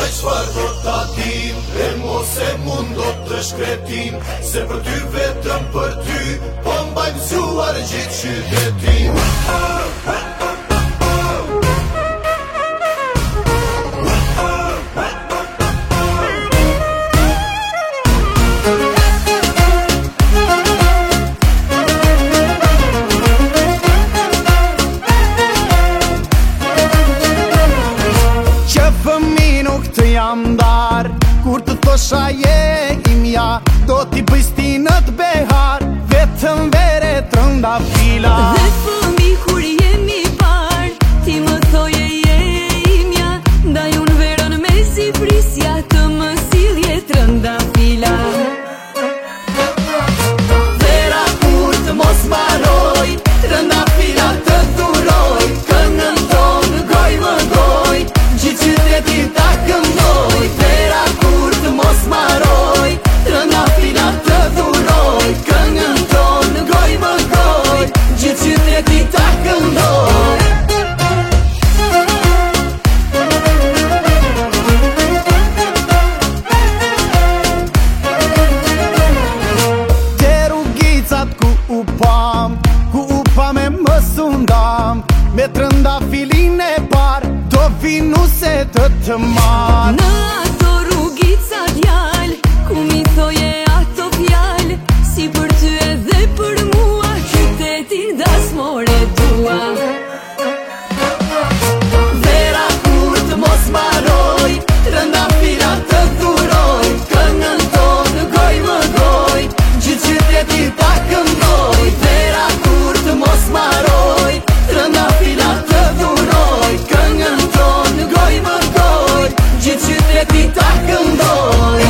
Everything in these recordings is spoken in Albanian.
qfar do ta dim, e mos e mund do të shkretim, se për ty vetëm për ty, po mbajmë zhuar gjithë qytetin. Kur të thosha je imja, do t'i bëjstinët behar, vetëm vere të rëndafila. Dhe fëmi kur jemi par, ti më thoje je imja, ndaj unë verën me si prisja, të më silje të rëndafila. Vera kur të mos maroj, të rëndafila të duroj, këngën tonë goj më goj, gjithë qytetin ta këndoj. Vera kur të mos maroj, të rëndafila të duroj, këngën tonë goj më goj, gjithë qytetin ta këndoj. Te rrugicat ku u pam e më sundam, me të rëndafilin e par, do vinu se të marr. Në ato rrugica djal, ku mi thoje ato fjal, si për ty edhe për mua, qytetin dasmore dua. Vera kur të mos maroj, të rëndafila të duroj, këngën tonë goj më goj, gjithë qytetin ta këndoj. Vera kur të mos maroj, të rëndafila të duroj, këngën tonë goj më goj, gjithë qytetin ta këndoj.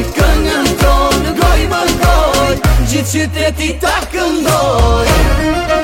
Qyteti ta këndoj.